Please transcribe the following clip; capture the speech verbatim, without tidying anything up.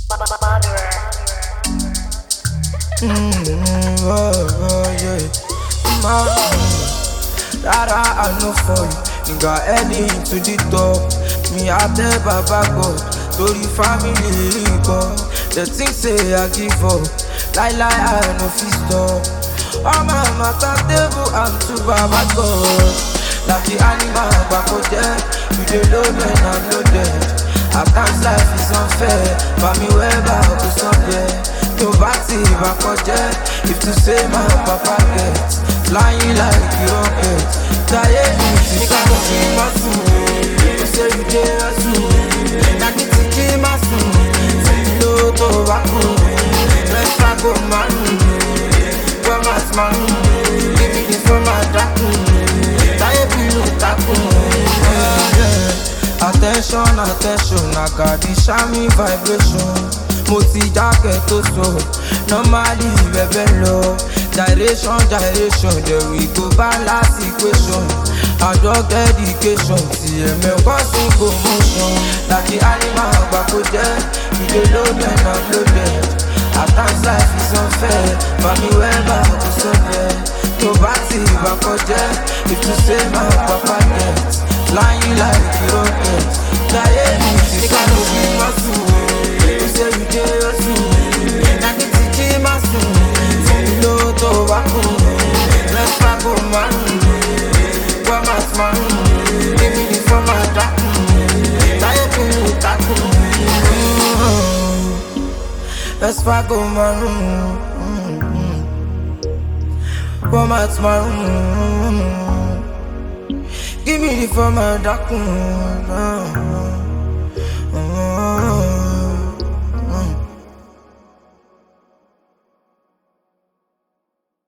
Mm, oh, oh, yeah. Mm, Rara, I know for you. Nigga, heading to the top. Me, I tell Baba God. Story family, God. The things say I give up. Lie, lie, I know fi stop. All my matter table, I'm to Baba God. Like the animal, back out there. You dey load when I'm loaded. At times life is unfair. But me, where back to somewhere. No batty, back on jet. If to say my papa gets flying like a rocket. Tired, you can't see my soul. You say you dare soon. Now get to keep my soul. Say no to Baku. Let's back on my room. Come as my room. Give me this for my daku. Tired, you taku. Attention, attention. I got this shiny vibration. Mo ti jákè tó so, normally bẹ̀bẹ̀ lọ. Direction, direction, there we go balance equation. Àjọ dedication, tí ẹ̀mẹ̀ kọ́ sí commotion. Like animal àgbà kò jẹ́, we dey load and unloaded. At times life is unfair, mami wẹ́bà kò sọ́bẹ̀. Tó bá ti ìbá kọjẹ́, if to say my papa get flying like a rocket. Láyé mi ti sáré bí wọ́n sùn. Say you dare soon. Now get to keep my soon. Say you know to Baku. Let's back on my room. Come as my room. Give me this for my daku. Tired to taku. Let's back on my room. Come as my room. Give me this for my daku.